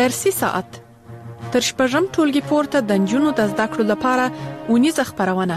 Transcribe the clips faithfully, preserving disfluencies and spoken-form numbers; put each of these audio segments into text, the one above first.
درسي ساعت تر شپږم ټولګي پورته د نجونو د زده کړو لپاره اونیزه خپرونه.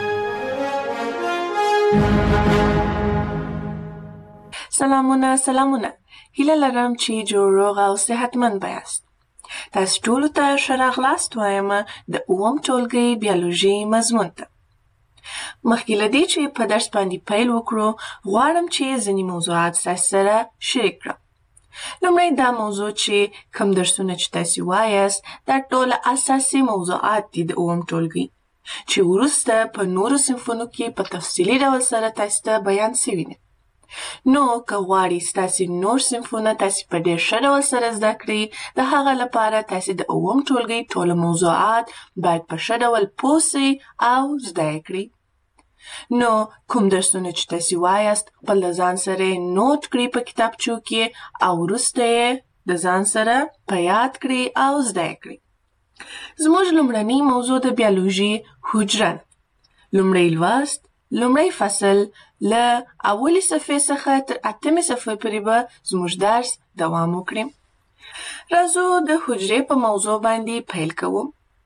سلامونه سلامونه هیله لرم چې جوړ روغ او صحتمند یاست. تاسو ټولو ته ښه راغلاست وایم د اووم ټولګي بیولوژي مضمون ته. مخکې له دې چې په درس باندې پیل وکړو غواړم چې ځینې موضوعات ستاسو سره شریک کړم. لومړی دا موضوع چې کوم درسونه چې تاسو وایاست دا ټول اساسي موضوعات دي د اووم ټولګي چې وروسته په نورو صنفونو کې په تفصیلي ډول سره تاسو ته بیان شوي دي. نو که غواړئ ستاسو نور صنفونه تاسو په ډېر ښه ډول سره زده کړئ د هغه لپاره تاسو د اووم ټولګي ټول موضوعات باید په ښه ډول پوه سئ او زده یې کړئ. نو کوم درسونه چې تاسو وایاست خپل د ځان سره نوٹ کړئ په کتابچو کې او وروسته یې د ځان سره په یاد کړئ او زده یې کړئ. زموږ لومړنی موضوع د بیولوژي حجره ده. لومړی لوست لومړی فصل له اولې صفحې څخه تر اتمې صفحې پورې به زموږ درس دوام وکړي. راځو د حجرې په موضوع باندې پیل کوو.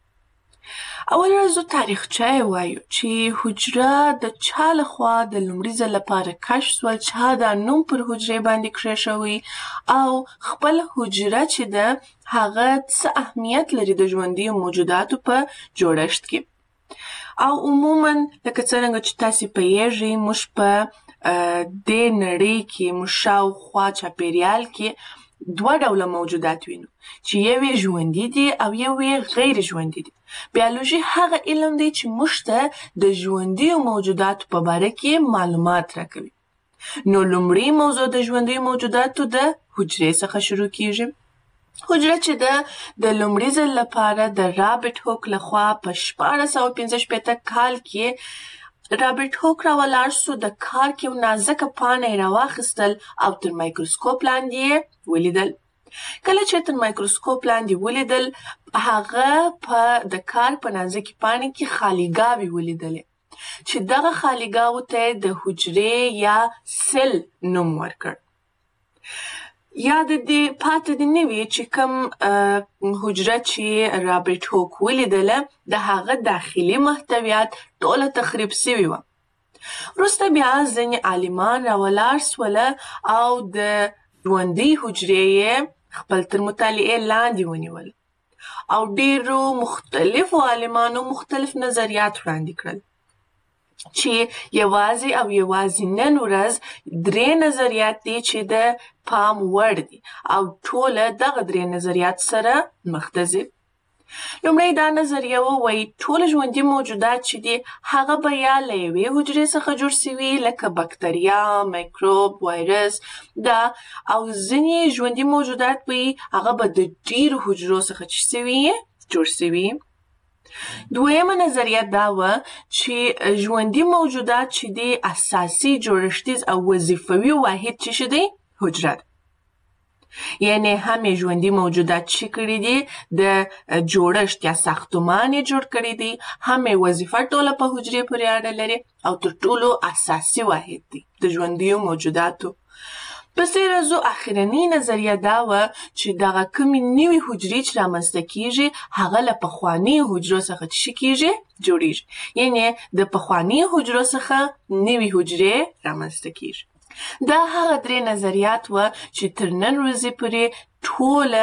اول راځو تاریخچه وایو چې حجره د چا لخوا د لومړي ځل لپاره کشف شول، چا دا نوم پر حجرې باندې کېښوی او خپل حجره چې ده هغه څه اهمیت لري د ژوندیو موجوداتو په جوړښت کې. او عموما لکه څرنګه چې تاسو پوهیږئ موږ په دې نړۍ کې موږ شاوخوا چاپیریال کې دوه ډوله موجودات وینو چې یو یې ژوندي دي او یو یې غیر ژوندي دي. بیولوژي هغه علم دی چې موږ ته د ژوندیو موجوداتو په باره کې معلومات راکوي. نو لومړی موضوع د ژوندیو موجوداتو د حجرې څخه شروع کیږي. حجره چې ده د لومړي ځل لپاره د رابرټ هوک لخوا په شپاړس سوه پنځه شپېته کال کې رابرټ هوک راولاړ سو. د کار کې یو نازکه پاڼه یې راواخیستل او تر مایکروسکوپ لاندې یې ولیدل. کله چې تر مایکروسکوپ لاندې ولیدل هغه په د کار په نازکې پاڼې کې خالیګاوې ولیدلې چې دغه خالیګاوو ته د حجرې یا سل نوم ورکړ. یاد دې پاتې دې نه وي چې کوم حجره چې رابرټ هوک ولیدله د هغه داخلي محتویات ټوله تخریب سوي وه. وروسته بیا ځینې عالمان راولاړ سوله او د ژوندۍ حجرې یې خپل تر مطالعې لاندې ونیول او ډېرو مختلفو عالمانو مختلف نظریات وړاندې کړل چې یوازې او یوازې نن ورځ درې نظریات دي چې د پام وړ دي او ټوله دغه درې نظریات سره مخ ته ځي. لومړی دا نظریه وایي ټول ژوندي موجودات چې دي هغه به یا له یوې حجرې څخه جوړ سوي لکه بکتریا، میکروب، وایرس دا او ځینې ژوندي موجودات به هغه به د ډېرو حجرو څخه چې سوي جوړ سوي. دویمه نظریه دا وه چې ژوندي موجودات چې دي اساسي جوړښتیز او وظیفوي واحد چې شه دی حجره ده. یعنی هم ژوندي موجودات چې کړي دي د جوړښت یا ساختمان یې جوړ کړي دي، هم وظیفه ټوله په حجرې پورې اړه لري او تر ټولو اساسي واحد دی د ژوندیو موجوداتو. پسې راځو اخرنۍ نظریه دا وه چې دغه کومې نوې حجرې چې رامنځته کیږي هغه له پخوانیو حجرو څخه څه کیږي جوړیږي. یعنی د پخوانیو حجرو څخه نوې حجرې رامنځته کیږي. دا هغه درې نظریات وه چې تر نن ورځې پورې ټوله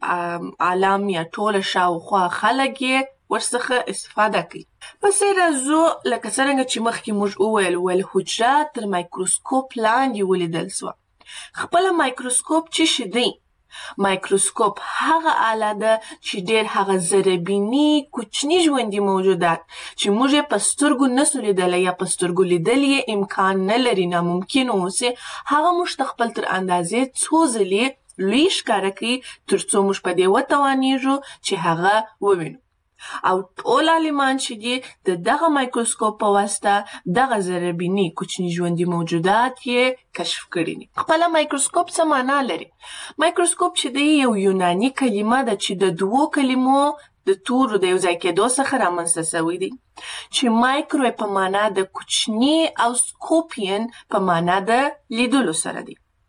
عالم یا ټوله شاوخوا خلک یې ورڅخه استفاده کوي. پسې راځو لکه څرنګه چې مخکې موږ وویل ول حجره تر مایکروسکوپ لاندې ولیدل سوه. خپله مایکروسکوپ څه شی دی؟ مایکروسکوپ هغه آله ده چې ډېر هغه ذرهبیني کوچني ژوندي موجودات چې موږ یې په سترګو نسو لیدلی یا په سترګو لیدل یې امکان نه لري، ناممکن اوسي، هغه موږ ته خپل تر اندازې څو ځلې لوی ښکاره کوي تر څو موږ په دې وتوانیږو چې هغه ووینو. او ټول عالمان چې دي د دغه مایکروسکوپ په واسطه دغه ذرهبیني کوچني ژوندي موجودات یې کشف کړي دي. خپله مایکروسکوپ څه معنا لري؟ مایکروسکوپ چې دی یو یوناني کلمه ده چې د دوو کلمو د تورو د یو ځای کېدو څخه رامنځته سوی دی چې مایکرو په معنا د کوچني او سکوپین په معنا د لیدلو سره دی.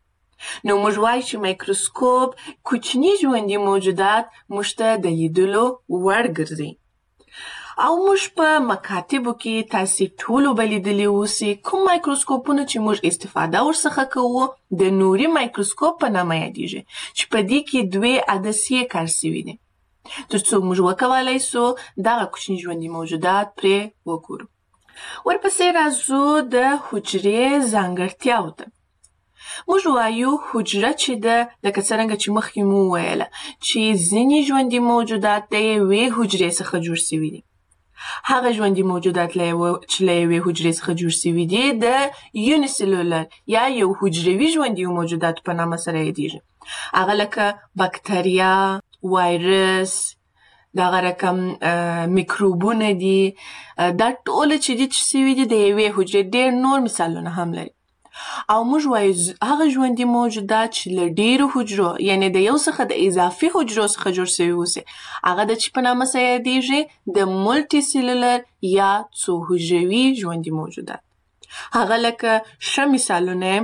نو موږ وایو چې مایکروسکوپ کوچني ژوندي موجودات موږ ته د لیدلو وړ ګرځي. او موږ په مکاتبو کې تاسې ټولو به لیدلي اوسئ کوم مایکروسکوپونه چې موږ استفاده ورڅخه کوو د نوري مایکروسکوپ په نامه یادیږي چې په دې کې دوې عدسیې کار سوي دي تر څو موږ وکولای سو دغه کوچني ژوندي موجودات پرې وګورو. ورپسې راځو د حجرې ځانګړتیاو ته. موږ وایو حجره چې ده لکه څرنګه چې مخکې مو وویله چې ځینې ژوندي موجودات د یوې حجرې څخه جوړ سوي دي. هغه ژوندي موجودات له یوه چې له یوې حجرې څخه جوړ سوي دي د یونیسلولر یا یو حجروي ژوندي موجوداتو په نامه سره یادیږي. هغه لکه بکتریا، وایرس، دغه رقم میکروبونه دي. دا ټوله چې دي چې سوي دي د یوې حجرې. ډېر نور مثالونه هم لري. او موږ وایو هغه ژوندي موجودات چې له ډېرو حجرو یعنې د یو څخه د اضافي حجرو څخه جوړ سوي اوسي هغه د چې په نامه سره یادیږي د مولټي سیلولر یا څو حجروي ژوندي موجودات. هغه لکه ښه مثالونه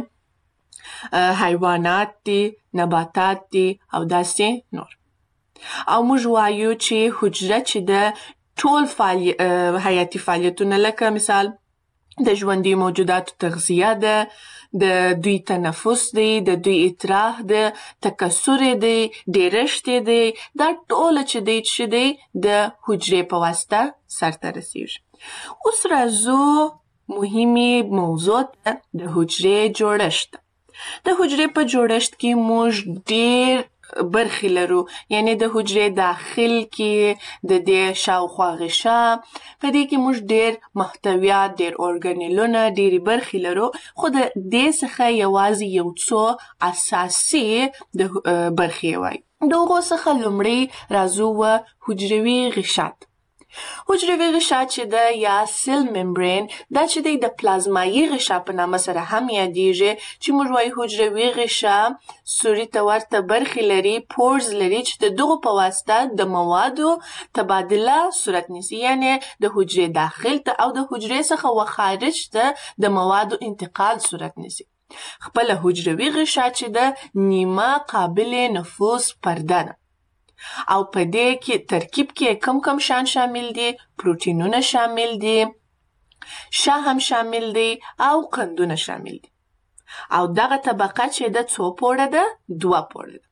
حیوانات دي، نباتات دي او داسې نور. او موږ وایو چې حجره چې د ټول فعالی... حیاتي فعالیتونه لکه مثال د ژوندي موجوداتو تغذیه ده، د دوی تنفس دی، د دوی اطراح ده، تکثر دی، ډیرشت دی. دا ټوله چې دی چې دی د حجرې په واسطه سرته رسیږي. اوس راځو مهمې موضوع ته د حجرې جوړښت. د حجرې په جوړښت کې موږ ډیر برخې لرو، یعنی د حجرې داخل کې د دې شاوخوا غشا په دې کې موږ ډیر محتویات، ډیر ارګانیلونه، ډیرې برخې لرو، خو د دې څخه یوازې یو څو اساسي د برخې وایي. د هغو څخه لومړی راځو و حجروي غشا. حجروي غشا چې ده یا سیل ممبرین دا چې دی د پلازمایي غشا په نامه سره هم یادیږي چې موږ وایو حجروي غشا سوري ته ورته برخې لري، پورز لري چې د دغو په واسطه د موادو تبادله صورت نیسي، یعنی د حجرې داخل ته او د حجرې څخه و خارج ته د موادو انتقال صورت نیسي. خپله حجروي غشا چې ده نیمه قابل نفوذ پرده ده. او په دې کې ترکیب کې کم کم شان شامل دي، پروتینونه شامل دي، شا هم شامل دي او قندونه شامل دي. او دغه طبقه چې ده څو پوړه ده؟ دوه پوړه ده.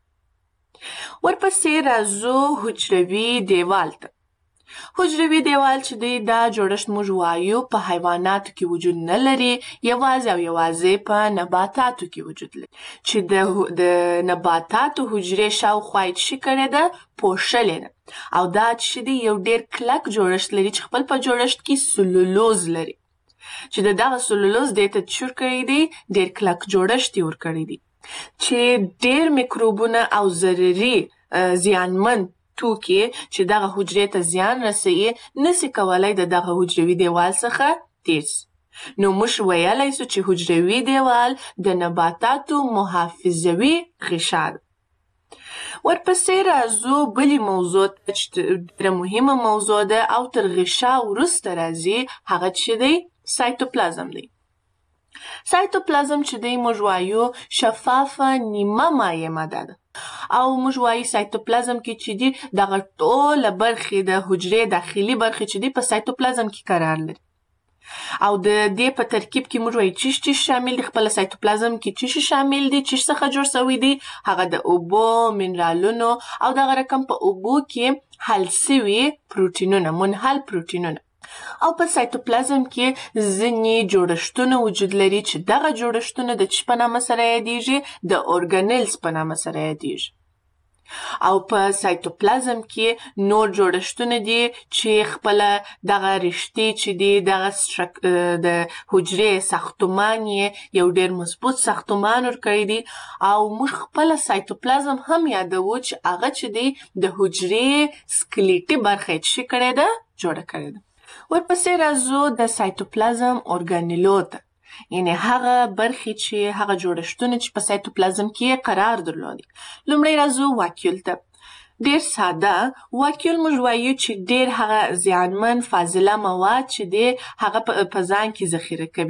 ورپسې راځو حجروي دیوال ته. حجروي دیوال چې دی دا جوړښت موږ وایو په حیواناتو کې وجود نه لري، یوازې او یوازې په نباتاتو کې وجود لري چې د د نباتاتو حجرې شاوخوا یې څه کړې ده؟ پوښلې ده. او دا چې دی یو ډېر کلک جوړښت لري چې خپل په جوړښت کې سلولوز لري چې د دغه سلولوز دې ته څه ورکړی دی؟ ډېر کلک جوړښت یې ورکړی دی چې ډېر میکروبونه او ضرري زیانمن توکي چې دغه حجرې ته زیان رسوي نسي کولای د دغه حجروي دیوال څخه تیر سي. نو موږ ویلی سو چې حجروي دیوال د نباتاتو محافظوي غشا ده. ورپسې راځو بلې موضوع ته چې ډېره مهمه موضوع ده او تر غشا وروسته راځي، هغه چې دی سایتوپلازم دی. سایتوپلازم چې دی موږ وایو شفافه نیمه مایع ماده ده. او موږ وایو سایتوپلازم کې چې دی دغه ټوله برخې د حجرې داخلي برخې چې دی په سایتوپلازم کې قرار لري. او د دې په ترکیب کې موږ وایو چیش چیش شامل دي. خپله سایتوپلازم کې چیش شامل دي، چیش څخه جوړ سوي دي، هغه د اوبو، منرالونو او دغه رقم په اوبو کې حل سوي پروتینونه، منحل پروتینونه. او په سایتوپلازم کې ځینې جوړښتونه وجود لري چې دغه جوړښتونه د چی په نامه سره یادیږي؟ د ارګانیلز په نامه سره یادیږي. او په سایتوپلازم کې نور جوړښتونه دي چې خپله دغه رشتې چې دي دغه د حجرې ساختمان یې یو ډېر مضبوط ساختمان ورکړی دی. او موږ خپله سایتوپلازم هم یادوو چې هغه چې دی د حجرې سکلیټي برخه یې څه کړې ده؟ جوړه کړې ده. ورپسې راځو د سایتوپلازم ارګانیلو ته، یعنی هغه برخې چې هغه جوړښتونه چې په سایتوپلازم کې قرار درلودي. لومړی راځو واکیول ته. ډېر ساده واکیول موږ وایو چې ډېر هغه زیانمن فاضله مواد چې دی هغه په ځان کې ذخیره کوي.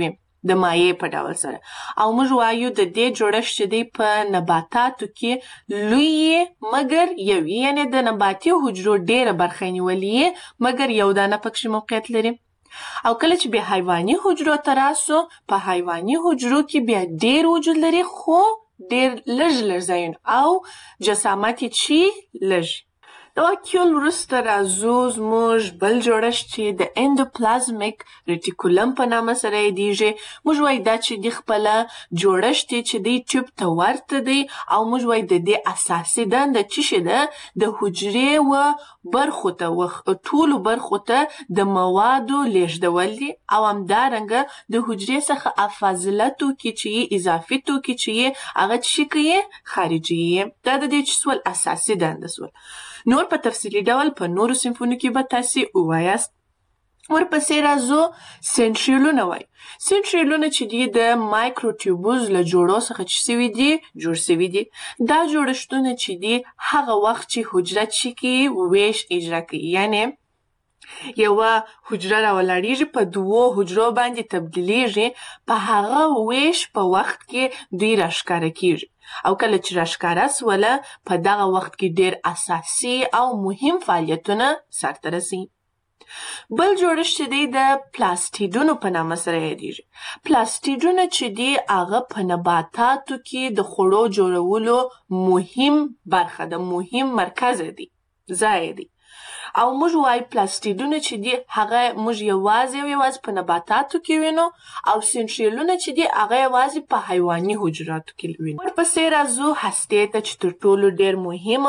د مایع په ډول سره. او موږ وایو د دې جوړښت چې دی په نباتاتو کې لوی مګر یو یعنې د نباتي حجرو ډېره برخه نیولې مګر یو دانه پکښې موقعیت لري. او کله چې بیا حیواني حجرو ته راسو په حیواني حجرو کې بیا ډېر وجود لري خو ډېر لږ لږ ځایونه او جسامت یې چې لږ. د واکیول وروسته راځو زموږ بل جوړښت چې د اندوپلازمیک ریټیکولم په نامه سره یادیږي. موږ وایو دا چې د خپله جوړښت دی چې دی ټیوب ته ورته دی او موږ وایو د دې اساسي دنده څه شی ده د حجرې و برخو ته ټولو برخو ته د موادو لیږدول دي او همدارنګه د حجرې څخه افاضله توکي چې یې اضافي توکي چې یې هغه څه شي کوي خارجي یې. دا د دې چې سول اساسي دنده سول. نور په تفصیلي ډول په نورو صنفونو کې به تاسې ووایاست. ورپسې راځو سنټریولونه وایي. سنټریولونه چې دي د مایکروټیوبوز له جوړو څخه چې سوي دي جوړ سوي دي. دا جوړښتونه چې دي هغه وخت چې حجره چې کوي ویش اجرا کوي یعنې یوه حجره راولاړیږي په دوو حجرو باندې تبدیلیږي په هغه ویش په وخت کې دوی راښکاره کیږي او کله چې راښکاره سوله په دغه وخت کې ډېر اساسي او مهم فعالیتونه سرته رسي. بل جوړښت چې دی د پلاستیډونو په نامه سره یادیږي. پلاستیډونه چې دی هغه په نباتاتو کې د خوړو جوړولو مهم برخه ده مهم مرکز دی ځای دی. او موږ وایو پلاستیډونه چې دي هغه موږ یوازې او یوازې په نباتاتو کې وینو او سنټریولونه چې دي هغه یوازې په حیواني حجراتو کې وینو. ورپسې راځو هستې ته چې تر ټولو ډېر مهم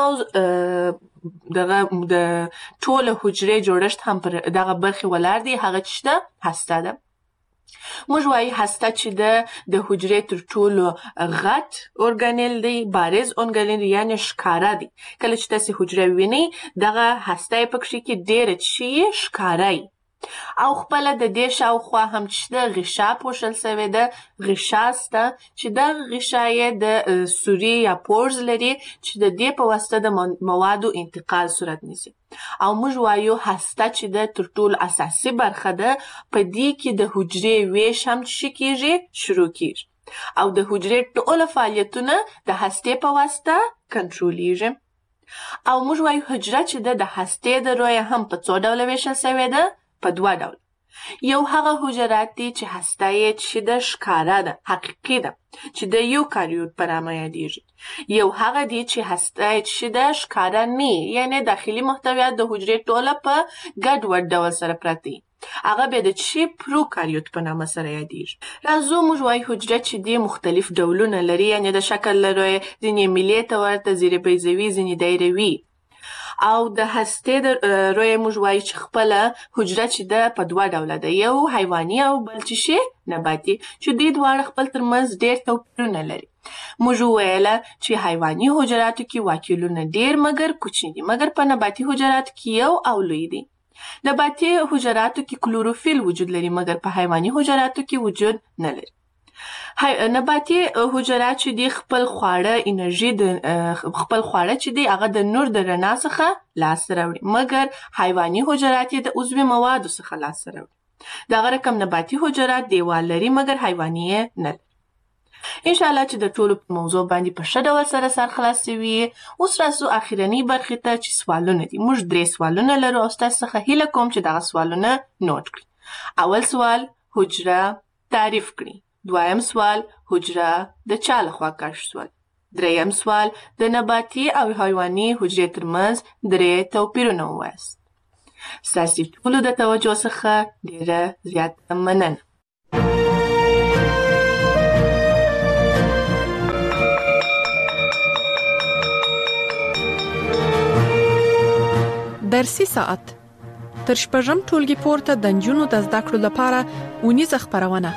او دغه د ټوله حجرې جوړښت هم پر دغه برخې ولاړ دی هغه چې ده هسته ده. موږ وایو هسته چې ده د حجرې تر ټولو غټ ارګانیل دی بارز ارګانیل یعنې ښکاره دی. کله چې تاسې حجره وینئ دغه هسته یې پکښې کې ډېره چې یې ښکاره یي او خپله د دې شاوخوا هم چې ده غشا پوښل سوې ده غشا سته چې دغه غشا یې د سوري یا پورز لري چې د دې په واسطه د موادو انتقال صورت نیسي. او موږ وایو هسته چې ده تر ټولو اساسي برخه ده په دې کې د حجرې ویش هم څه کیږي شروع کیږي او د حجرې ټوله فعالیتونه د هستې په واسطه کنټرولیږي. او موږ وایو حجره چې ده د هستې د رویه هم په څو ډوله ویشل سوې ده په دوه ډول. یو هغه حجرات دي چې هسته یې چې ده ښکاره ده حقیقي ده چې د یوکاریوت په نامه یادیږي. یو هغه دي چې هسته یې چې ده ښکاره نه یعنې داخلي محتویات د حجرې ټوله په ګډ وډ ډول سره پراته دي هغه بیا د چې پروکاریوت په نامه سره یادیږي. راځو موږ وایو حجره چې دي مختلف ډولونه لري یعنې د شکل له رویې ځینې میلې ته ورته ځینې بیضوي ځینې دایروي او د هستې د رویې موږ وایو چې خپله حجره چې ده په دوه ډوله ده یو حیواني او بل چې شي نباتي چې دوی دواړه خپل ترمنځ ډېر توپیرونه لري. موږ وویله چې حیواني حجراتو کې واکیولونه ډېر مګر کوچني دي مګر په نباتي حجراتو کې یو او لوی دي. نباتي حجراتو کې کلوروفیل وجود لري مګر په حیواني حجراتو کې وجود نه لري. نباتي حجرات چې دي خپل خواړه انرژي د خپل خواړه چې دي هغه د نور د رڼا څخه لاسته راوړي مګر حیواني حجرات یې د عضوي موادو څخه لاسته راوړي. دغه رقم نباتي حجرات دیوال لري مګر حیواني یې نه لري. انشاءالله چې د ټولو په موضوع باندې په ښه ډول سره سر خلاصوي. اوس راځو اخرنۍ برخې ته چې سوالونه دي. موږ درې سوالونه لرو او ستاسو څخه هیله کوم چې دغه سوالونه نوټ کړي. اول سوال حجره تعریف کړي. دویم سوال حجره د چا لخوا کشف سول. دریم سوال د نباتي او حیواني حجرې ترمنځ درې توپیرونه ووایاست. ستاسو ټولو د توجه څخه ډېره زیاته مننه. درسي ساعت تر شپږم ټولګي پورته د نجونو د زده کړو لپاره اونیزه خپرونه.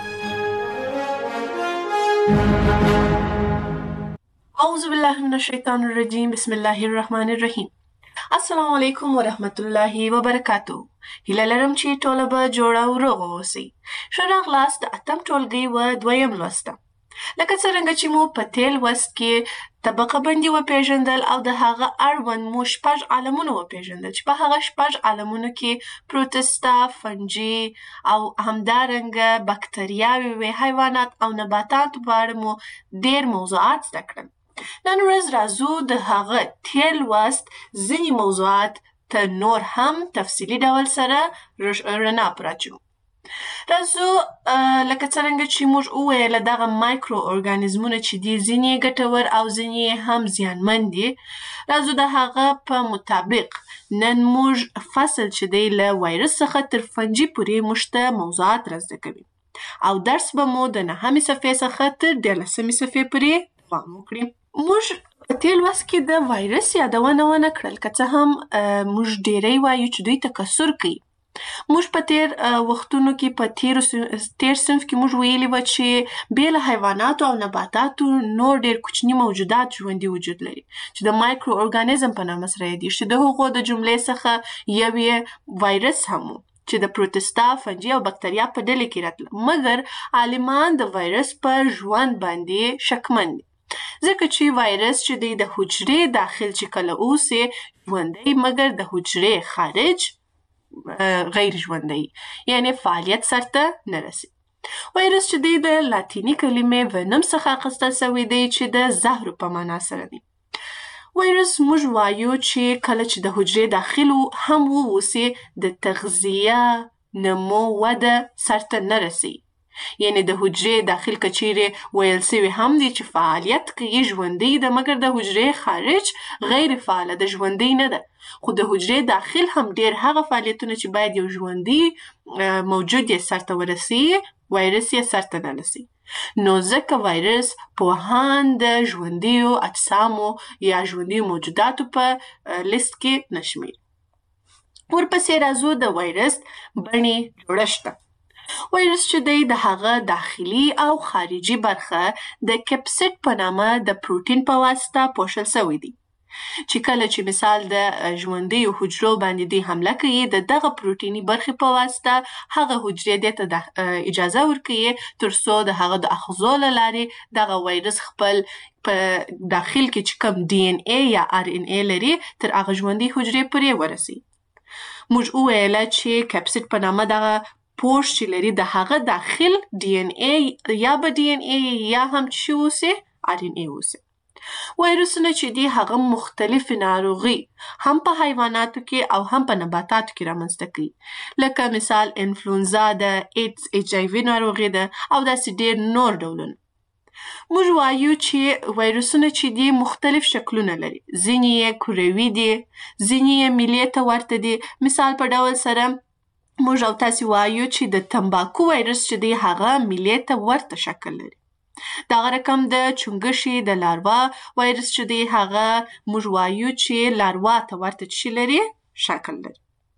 اعوذ بالله من الشیطان الرجیم بسم الله الرحمن الرحیم. السلام علیکم ورحمت الله وبرکاتو. هیله لرم چې ټوله به جوړه او روغه اوسئ. ښه راغلاست د اتم ټولګي و دویم لوسته. لکه څرنګه چې مو په تیر لوست کې طبقه بندي وپېژندل او د هغه اړوند مو شپږ عالمونه وپېژندل چې په هغه شپږ عالمونو کې پروتستا، فنجي او همدارنګه بکتریاوې وې، حیوانات او نباتات په اړه مو ډېر موضوعات زده کړل. نن ورځ راځو د هغه تیر لوست ځینې موضوعات ته نور هم تفصیلي ډول سره رڼا پراچو. راځو لکه څرنګه چې موږ وویل دغه مایکرو ارګانیزمونه چې دي ځینې ګټور او ځینې هم زیانمن دي. راځو د هغه په مطابق نن موږ فصل چې دی له وایرس څخه تر فنجي پورې موږ ته موضوعات را زده کوي او درس به مو د نهمې صفحې څخه تر دیارلسمې صفحې پورې دوام وکړي. موږ په تیر لوست کې د وایرس یادونه ونه کړل، که څه هم موږ ډېری وایو چې دوی تکثر کوي. موږ په تیر وختونو کې په تیرو تیر صنف کې موږ ویلي وو چې بې له حیواناتو او نباتاتو نور ډېر کوچني موجودات ژوندي وجود لري چې د مایکرو ارګانیزم په نامه سره یادېږي، چې د هغو د جملې څخه یو یې وایرس هم و چې د پروتستا، فنجي او بکتریا په ډلې کې راتله. مګر عالمان د وایرس په ژوند باندې شکمن دي ځکه چې وایرس چې دی د حجرې داخل چې کله اوسي ژوندی، مګر د حجرې خارج غیر ژوندی، یعنی فعالیت سرته نه رسي. وایرس چې دی د لاتیني کلمې ونم څخه اخیستل سوی دی چې د زهرو په معنا سره دی. وایرس موږ وایو چې کله چې د حجرې داخل هم واوسي د تغذیه، نمو، وده سرته نه رسي. یعنی د حجرې داخل کچیرې ویل سوی هم دی چې فعالیت کوي، ژوندی ده، مګر د حجرې خارج غیر فعاله ده، ژوندی نه ده. خو د حجرې داخل هم ډېر هغه فعالیتونه چې باید یو ژوندی موجود یې سرته ورسي، وایرس یې سرته نه رسي. نو ځکه وایرس پوهان د ژوندیو اجسامو یا ژوندیو موجوداتو په لیست کې نه شمېري. ورپسې راځو د وایرس بڼې جوړښت. وایرس چې دی د هغه داخلي او خارجي برخه د کپسید په نامه د پروتین په واسطه پوښل سوی دی چې کله چې مثال د ژوندیو حجرو باندې دی حمله کوي، د دغه پروتیني برخې په واسطه هغه حجرې دې ته اجازه ورکوي تر څو د هغه د اخذو له لارې دغه وایرس خپل په داخل کې چې کوم ډي ان ای یا ار ان ای لري تر هغه ژوندۍ حجرې پورې ورسي. موږ وویل چې کپسید په نامه دغه پوښ چې لري د هغه داخل ډي ان ای یا به ډي ان ای یا هم چې اوسي ار ان ای اوسي. وایرسونه چې دي هغه مختلف ناروغي هم په حیواناتو کې او هم په نباتاتو کې رامنځته کوي، لکه مثال انفلونزا ده، ایډز، ایچ آی وي ناروغي ده او داسې ډېر نور ډولونه. موږ وایو چې وایرسونه چې دي مختلف شکلونه لري، ځینې یې کروي دي، ځینې یې میلې ته ورته دي. مثال په ډول سره موږ او تاسې وایو چې د تمباکو وایرس چې دی هغه میلې ته ورته شکل لري. دغه رقم د چونګښې د لاروا وایرس چې دی هغه موږ وایو چې لاروا ته ورته څه لري؟ شکل لري.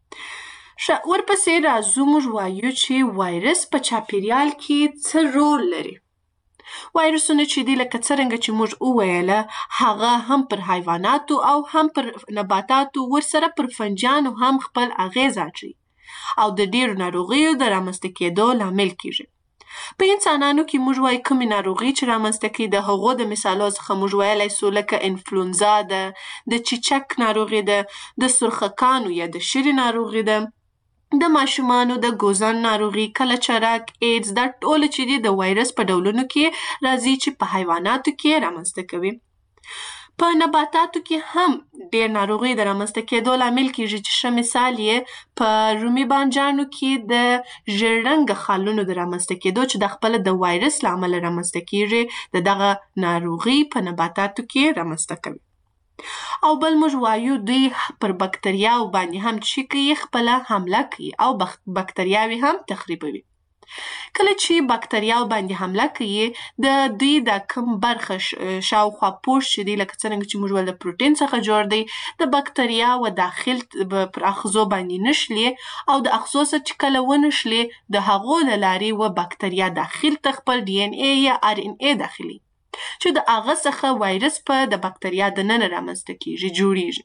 ښه، ورپسې راځو موږ وایو چې وایرس په چاپیریال کې څه رول لري. وایرسونه چې دی لکه څرنګه چې موږ وویله هغه هم پر حیواناتو او هم پر نباتاتو ورسره پر فنجانو هم خپل اغیز اچوي او د ډېرو ناروغیو د رامنځته کېدو لامل کیږي. په انسانانو کې موږ وایو کومې ناروغي چې رامنځته کوي، د هغو د مثالو څخه موږ ویلی سو لکه انفلونزا ده، د چیچک ناروغي ده، د سرخکانو یا د شري ناروغي ده، د ماشومانو د ګوزن ناروغي، کلچرک، ایډز، دا ټول چې دي د وایرس په ډولونو کې راځي چې په حیواناتو کې رامنځته کوي. په نباتاتو کې هم ډېر ناروغي د رامنځته کېدو لامل کیږي چې ښه مثال یې په رومي بانجانو کې د ژیړ رنګه خالونو د رامنځته کېدو چې د خپله د وایرس له امله رامنځته کیږي د دغه ناروغي په نباتاتو کې رامنځته کوي. او بل موږ وایو دوی پر بکتریاو باندې هم چې کوي خپله حمله کوي او بکتریاوې هم تخریبوي. کله چې بکتریاو باندې حمله کوي د دوی د کوم برخه شاوخوا پوښ چې دی لکه څرنګه چې موږ ویل د پروتین څخه جوړ دی، د بکتریاو داخل پر اخذو باندې نشلي او د اخذو څخه چې کله ونشلي د هغو له لارې و بکتریا داخل ته خپل ډي ان ای یا ار ان ای داخلي چې د هغه څخه وایرس په د بکتریا د ننه رامنځته کیږي، جوړیږي.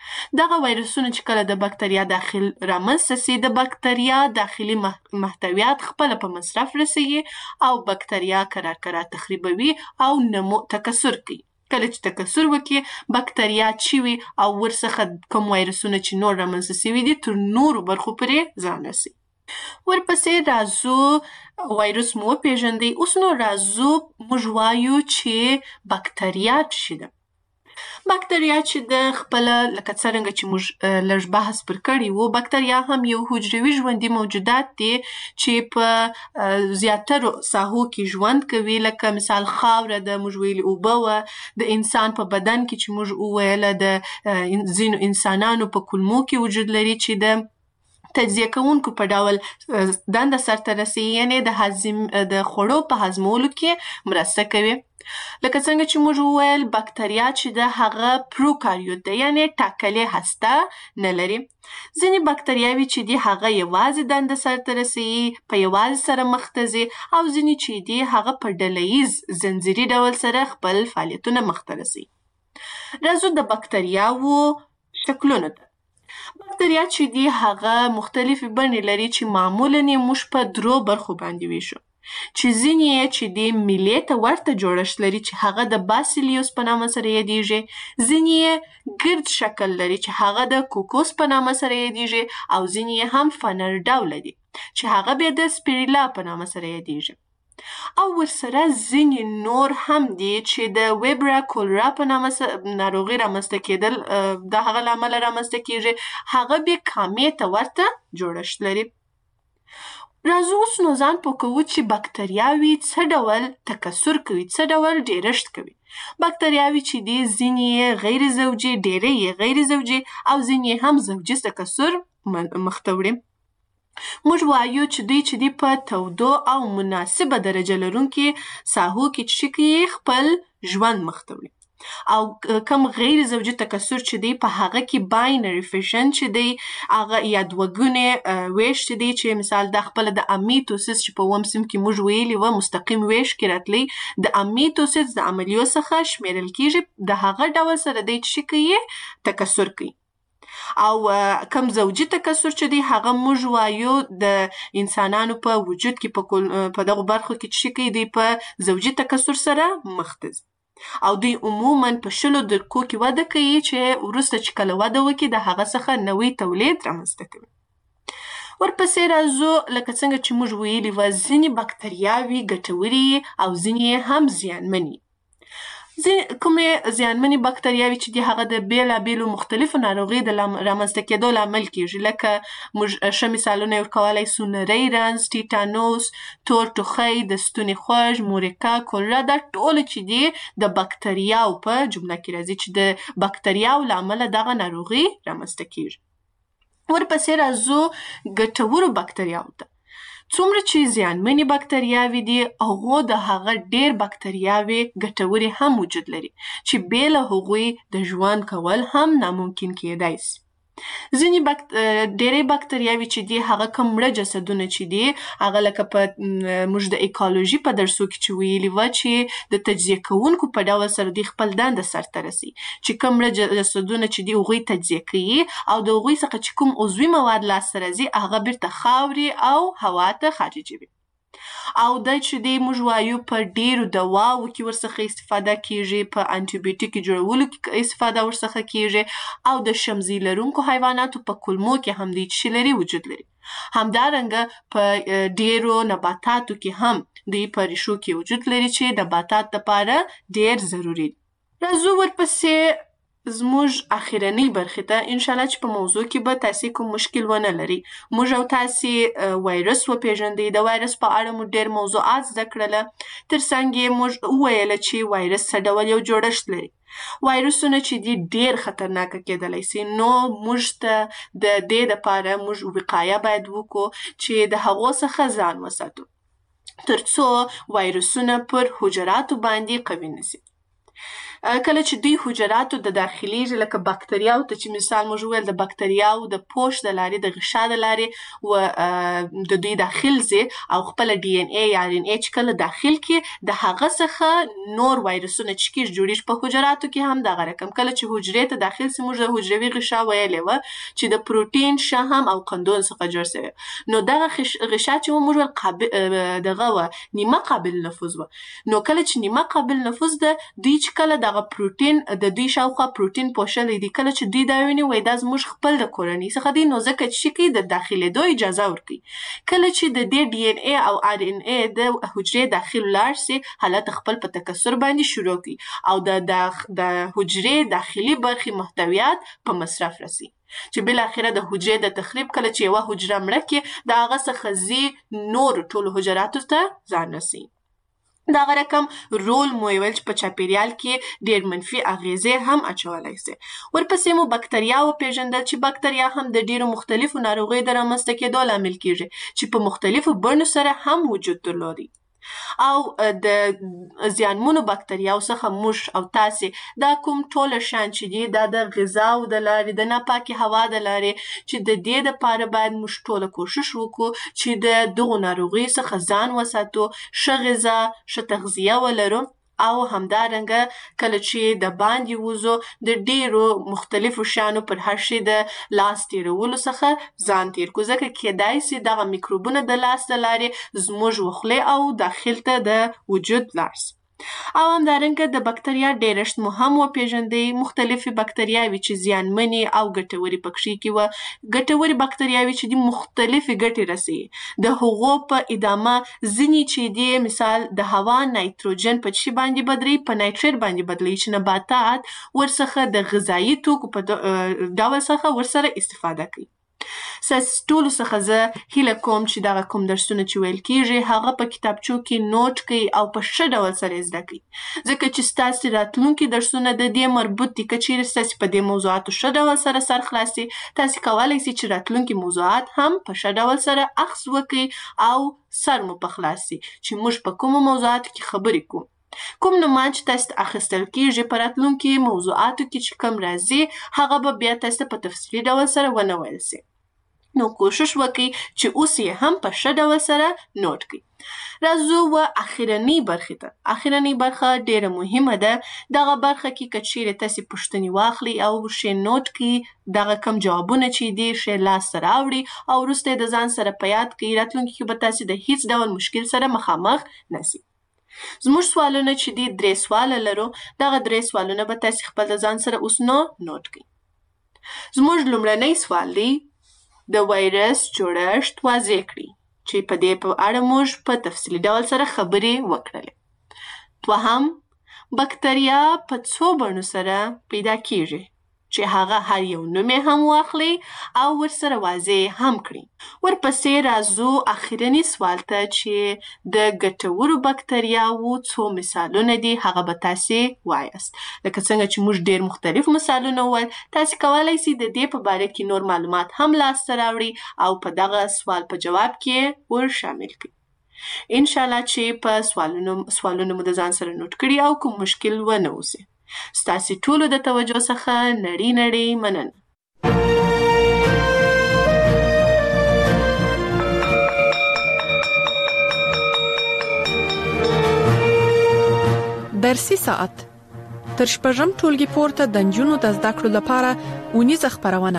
دغه وایرسونه چې کله د بکتریا داخل رامنځته سي د بکتریا داخلي محتویات خپل په مصرف رسوي او بکتریا کرار کرار تخریبوي او نمو تکثر کوي. کله چې تکثر وکړي بکتریا چوي او ورڅخه کوم وایرسونه چې نور رامنځته سوي دي تر نورو برخو پورې ځان رسوي. ورپسې راځو وایرس مو وپېژندئ. اوس نو راځو موږ وایو چې بکتریا څه شي ده. بکتریا چې د خپله لکه څرنګه چې موږ لږ بحث پر کړی وو، بکتریا هم یو حجروي ژوندي موجودات دي چې په زیاترو ساحو کې ژوند کوي، لکه مثال خاوره ده، موږ ویلي اوبه وه، د انسان په بدن کې چې موږ وویله د ځینو انسانانو په کولمو کې وجود لري چې د تجزیه کوونکو په ډول دنده سرته رسوي، یعنې د هضم د خوړو په هضمولو کې مرسته کوي. لکه څنګه چې موږ وویل بکتریا چې د هغه پروکاریوت ده، یعنې ټاکلې هسته نه لري. ځینې بکتریاوې چې دي هغه یوازې دنده سرته رسوي، په یوازې سره مخ ته ځي، او ځینې چې دي هغه په ډله ییز زنځیري ډول سره خپل فعالیتونه مخ ته رسوي. راځو د بکتریاوو شکلونو ته. بکتریا چې دي هغه مختلفې بڼې لري چې معمولاً یې موږ په درو برخو باندې ویشو، چې ځینې یې چې دي میلې ته ورته جوړښت لري چې هغه د باسیلیوس په نامه سره یادیږي، ځینې یې ګرد شکل لري چې هغه د کوکوس په نامه سره یادیږي، او ځینې یې هم فنر ډوله دي چې هغه بیا د سپیریلا په نامه سره یادیږي. او ورسره ځینې نور هم دي چې د ویبرا کولرا په نامه ناروغي رامنځته کېدل د هغه له امله رامنځته کېږي، هغه بیا کامې ته ورته جوړښت لري. راځو اوس نو ځان پوه کوو چې بکتریاوې څه ډول تکثر کوي، څه ډول ډیرښت کوي. بکتریاوې چې دي ځینې یې غیر زوجي، ډېری یې غیر زوجي، او ځینې یې هم زوجي تکثر مخ ته وړي. موږ وایو چې دوی چې دي په تودو او مناسبه درجه لرونکې ساحو کې چې کوي خپل ژوند مخ ته وړي. او کم غیر زوجي تکثر چې دی په هغه کې باینري فیشن چې دی هغه یا دوه ګونې ویش چې دی چې مثال د خپل د امیتوسیس چې په اووم صنف کې موږ ویلي وه مستقیم ویش کې راتلی، د امیتوسیس د عملیو څخه شمیرل کیږي، د هغه ډول سره دی چې کوي تکثر کوي. او کم زوجي تکثر چې دی هغه موږ وایو د انسانانو په وجود کې په دغو برخو کې چې کوي دی په زوجي تکثر سره مخ ته ځي، او دوی عموماً په شلو دقیقو کې وده کوي چې وروسته چې کله وده وکړي د هغه څخه نوی تولید رامنځته کوي. ورپسې راځو لکه څنګه چې موږ ویلي وه ځینې بکتریاوې ګټورې او ځینې هم زیانمنې. کومې زیانمنې بکتریاوې چې دي هغه د بېلابېلو مختلفو ناروغیو د رامنځته کېدو لامل کېږي، لکه موږ ښه مثالونه یې ورکولی سو نری رنځ، ټیټانوس، تور ټوخی، د ستوني خوږ، مورکه، کولرا، دا ټول چې دي د بکتریاو په جمله کې راځي چې د بکتریاو له امله دغه ناروغي رامنځته کېږي. ورپسې راځو ګټورو بکتریاوو ته. څومره چې زیانمنې بکتریاوې دي هغو د هغه ډېر بکتریاوې ګټورې هم وجود لري چې بې له هغوی د ژوند کول هم ناممکن کېدای سي. ځینې بکت... ډېری بکتریاوې چې دي هغه کوم مړه جسدونه چې دي هغه لکه په موږ د ایکالوژي په درسو کې چې ویلي وه چې د تجزیه کوونکو په ډول سره دوی خپل دنده سرته رسي، چې کوم مړه جسدونه چې دي هغوی تجزیه کوي او د هغوی څخه چې کوم عضوي مواد لاسته راځي هغه بیرته خاورې او هوا ته خارجوي. او دا چې دی موږ وایو په ډیرو دواو کې ورڅخه استفاده کیږي، په انټي جوړولو کې استفاده ورڅخه کیږي، او د شمزي لرونکو حیواناتو په کولمو کې هم دی چې لري وجود لري. همدارنګه په ډیرو نباتاتو کې هم دی په ریښو کې وجود لري چې نباتات لپاره ډیر ضروري دي. راځو ورپسې زموږ اخرنۍ برخې ته، انشاءالله چې په موضوع کې به تاسې کوم مشکل ونه لري. موږ او تاسې وایرس وپېژندئ، د وایرس په اړه مو ډېر موضوعات زده کړله، تر څنګ یې موږ وویله چې وایرس څه ډول یو جوړښت لري. وایرسونه چې دي ډېر خطرناکه کېدلی سي، نو موږ ته د دې دپاره موږ وقایه باید وکړو چې د هغو څخه ځان وساتو تر څو وایرسونه پر حجراتو باندې قوي نه سي. کله چې دوی حجراتو د داخليږي لکه بکتریاو ته چې مثال موږ ویل د بکتریاو د پوش د لارې د غشا د لارې و د دوی داخل زی او خپل ډي ان اي یا ار ان اي چې کله داخل کې د هغه څخه نور وایرسونه چې کیږي جوړیږي په حجراتو کې هم دغه رقم کله چې حجرې ته داخل سي موږ د حجروي غشا ویلې و چې د پروتین شهم او قندون څخه جوړ شوی نو دغه غشا چې موږ ول قابل دغه و نیمه قابل نفوذ و نو کله چې نیمه قابل نفوذ ده دوی چې کله دغه پروتین د دوی شاوخوا پروتین پوښلې دي کله چې دوی دا ویني وای دا زموږ خپل د کورنۍ څخه دی نو ځکه چې کی د داخليدو اجازه ورکړي کله چې د دې ډي ان اي او ار ان اي د حجرې داخل لاړ سي حالت خپل په تکثر باندې شروع کی او د د حجرې داخلي برخې محتویات په مصرف رسي چې بل اخره د حجرې د تخریب کله چې یو حجره مړه کې د هغه څخه زی نور ټول حجراتو ته ځان رسي دغه رقم رول مو ویل چې په چاپیریال کې ډېر منفي اغیزې هم اچولای سي ورپسې مو بکتریا او پیژندل چې بکتریا هم د ډېرو مختلفو ناروغیو د رامنځته کېدو لامل کیږي چې په مختلفو بڼو سره هم وجود درلودي او د زیانمنو بکتریاو څخه موږ او تاسې دا کوم ټول شان چې دي دا د غذا او د لارې د ناپاکي هوا د لارې چې د دې لپاره باید موږ ټول کوشش وکړو چې د دغو ناروغیو څخه ځان وساتو ښه غذا ښه تغذیه ولرو او همدارنګه کله چې د باندې وځو د ډیرو مختلفو شیانو پر هر شي د لاس تیرولو څخه ځان تیر کو ځکه کېدای سي دغه میکروبونه د لاس د لارې زموږ وخلې او داخل ته د وجود لاړ سي او همدارنګه د بکتریا ډیرشت مو هم وپیژندئ مختلفې بکتریاوې چې زیانمنې او ګټورې پکښې کې وه ګټورې بکتریاوې چې دي مختلفې ګټې رسوي د هغو په ادامه ځینې چې دي مثال د هوا نایتروجن په څه باندې بدلوي په نایتریت باندې بدلوي چې نباتات ورڅخه د غذایي توکو په ډول څخه ورسره استفاده کوي ساس ټولو څخه زه هیله کوم چې دغه کوم درسونه چې ویل کیږي هغه په کتابچو کې نوٹ کړئ او په ښه ډول سره زده کړئ ځکه چې ستاسې راتلونکي درسونه د دې مربوط دي که چیرې ستاسې په دې موضوعاتو ښه ډول سره سر خلاص سي تاسې کولی سئ چې راتلونکي موضوعات هم په ښه ډول سره اخذ وکړئ او سر مو په خلاص سي چې موږ په کومو موضوعاتو کې خبرې کوو کوم نومان چې تاسو ته اخیستل کیږي په راتلونکي موضوعاتو کې چې کم راځي هغه به بیا تاسو ته په تفصیلي ډول سره ونه ویل سي نو کوشش وکړئ چې اوس یې هم په ښه ډول سره نوٹ کړئ راځو و اخرنۍ برخې ته اخرنۍ برخه ډیره مهمه ده دغه برخه کې که چیرې تاسې پوښتنې واخلئ او ښې نوٹ کړئ دغه کم جوابونه چې دي ښې لاسته راوړي او وروسته یې د ځان سره په یاد کړئ راتلونکي کې به تاسې د هیڅ ډول مشکل سره مخامخ نسئ زموږ سوالونه چې دي درې سواله لرو دغه درې سوالونه به تاسې خپل د ځان سره اوس نو نوٹ کړئ زموږ لومړنی سوال دی د وایرس جوړښت واضح کړئ چې په دې په اړه موږ په تفصیلي ډول سره خبرې وکړلې دوهم بکتریا په څو بڼو سره پیدا کیږي چې هغه هر یو نوم یې هم واخلئ او ورسره واضح هم کړئ ورپسې راځو اخرني سوال ته چې د ګټورو بکتریاوو څو مثالونه دي هغه به تاسې وایاست لکه څنګه چې موږ ډېر مختلف مثالونه وویل تاسې کولی سئ د دې په باره کې نور معلومات هم لاسته راوړئ او په دغه سوال په جواب کې ور شامل کړئ انشاءالله چې په سوالونو سوالونه مو د ځان سره نوٹ کړي او کوم مشکل ونه اوسي ستاسې ټولو د توجه څخه نړۍ نړۍ مننه درسي ساعت تر شپږم ټولګي پورته د نجونو د زده کړو لپاره اونیزه خپرونه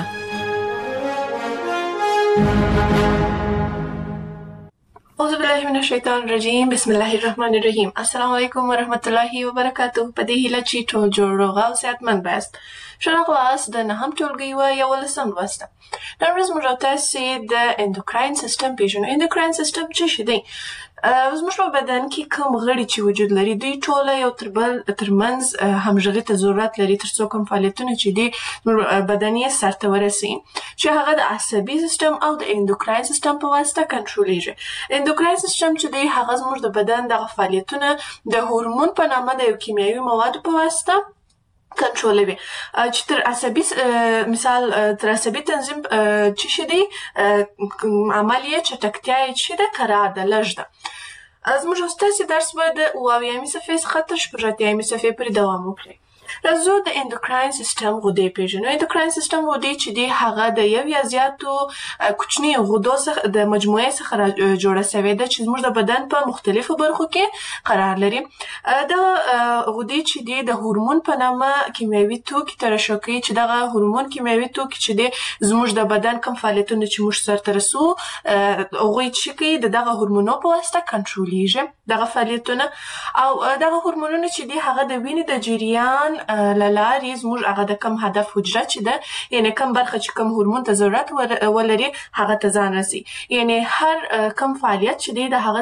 اعوذ بالله من الشیطان الرجیم بسم الله الرحمن الرحیم السلام علیکم ورحمت الله وبرکاته په دې هیله چې ټول جوړ روغ او صحتمند بایاست ښه راغلاست د نهم ټولګي و یولسم لوست نن ورځ موږ تاسې د اندوکراین سیستم پیژنو اندوکراین سیستم څه شی دی زموږ په بدن کې کوم غړي چې وجود لري دوی ټوله یو تر بل ترمنځ همغږي ته ضرورت لري تر څو کوم فعالیتونه چې دي بدن یې سرته ورسوي چې هغه د عصبي سیستم او د اندوکراین سیستم په واسطه کنټرولېږي اندوکراین سیستم چې دی هغه زموږ د بدن دغه فعالیتونه د هورمون په نامه د یو کیمیاوي موادو په واسطه کنټرولوي چې تر عصبي مثال تر عصبي تنظیم چې شي دی عمل یې چټکتیا یې چې ده قرار ده لږ ده زموږ ستاسې درس به د اوه اویایم صفحې څخه تر شپږ اتیایم صفحې پورې دوام وکړي زه د اندوکراین سیستم غدې پیژنم. اندوکراین سیستم غدې چې دی هغه د یو یا زیاتو کوچني غدو څخه د مجموعې څخه را جوړه سوې ده چې زموږ د بدن په مختلفو برخو کې قرار لري. دا غدې چې دی د هورمون په نامه کیمیاوي توکي ترشح کوي چې دغه هورمون کیمیاوي توکي چې دی زموږ د بدن کوم فعالیتونه چې موږ سرته رسو هغوی چې کوي د دغه هورمونو په واسطه کنټرولېږي دغه فعالیتونه. او دغه هورمونونه چې دی هغه د وینې د جریان له لارې زموږ هغه د کم هدف حجره چې ده، یعنې کم برخه چې کم هورمون ته ضرورت ولري هغه ته ځان رسي. یعنې هر کم فعالیت چې دی د هغه